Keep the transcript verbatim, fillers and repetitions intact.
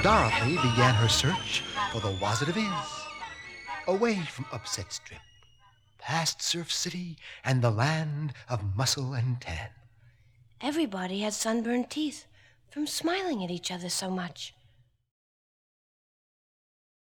Dorothy began her search for the Wazard of Iz. Away from Upset Strip, past Surf City and the land of muscle and tan. Everybody had sunburned teeth from smiling at each other so much.